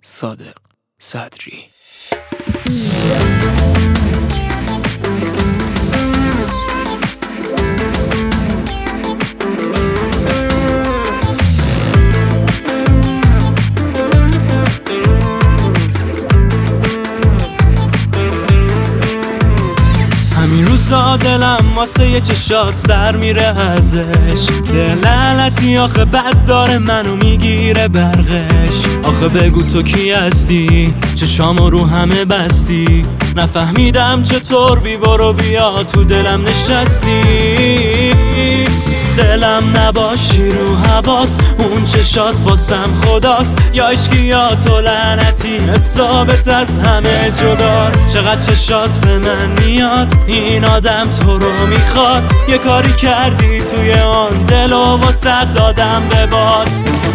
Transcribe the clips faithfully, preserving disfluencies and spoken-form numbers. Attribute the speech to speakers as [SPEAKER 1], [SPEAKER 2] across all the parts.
[SPEAKER 1] صادق صدری. همین روزا دلم واسه یه چشات سر میره ازش، دل لعنتی آخه بد داره منو میگیره برقش. آخه بگو تو کی هستی، چشامو رو همه بستی، نفهمیدم چطور بی برو بیا تو دلم نشستی. دلم نباشی رو حواس، اون چشات واسم خداست، یا عشقی یا تو لعنتی، حسابت از همه جداست. چقدر چشات به من میاد، این آدم تو رو میخواد، یه کاری کردی توی آن دل و واسه دادم به باد.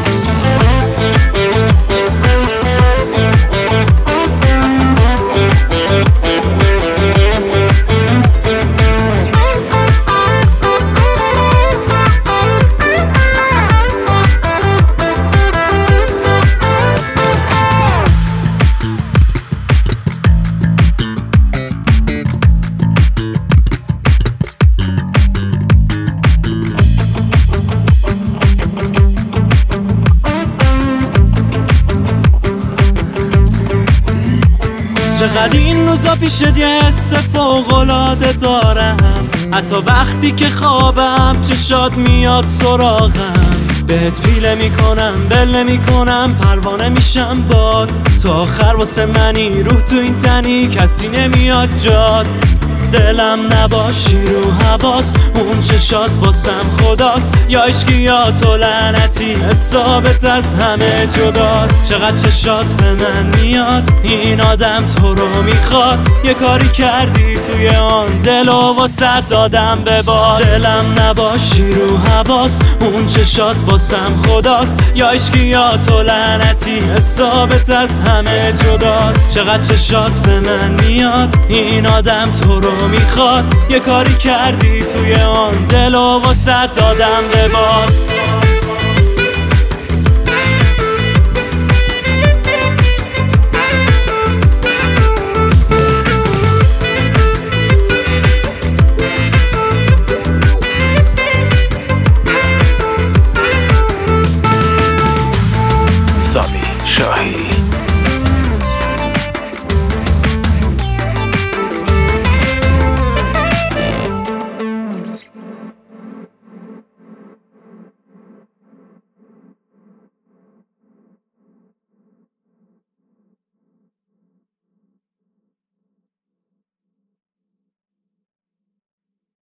[SPEAKER 1] چقدر این روزا پیشت یه حس فوق‌العاده دارم، حتی وقتی که خوابم چشات میاد سراغم. بهت پیله میکنم بله میکنم، پروانه میشم باد، تا آخر واسه منی روح تو این تنی، کسی نمیاد جاد. دلم نباشی رو حواس، اون چشات واسم خداست، یا عشقی یا تو لعنتی، حسابت از همه جداست. چقدر چشات به من میاد، این آدم تو رو میخواد، یه کاری کردی توی آن دل و واسه دادم به باد. دلم نباشی رو حواس، اون چشات واسم خداست، یا عشقی یا تو لعنتی، حسابت از همه جداست. چقدر چشات به من میاد، این آدم تو رو میخواد، یه کاری کردی توی آن دل و واسه دادم به باد.
[SPEAKER 2] سامی شاهی.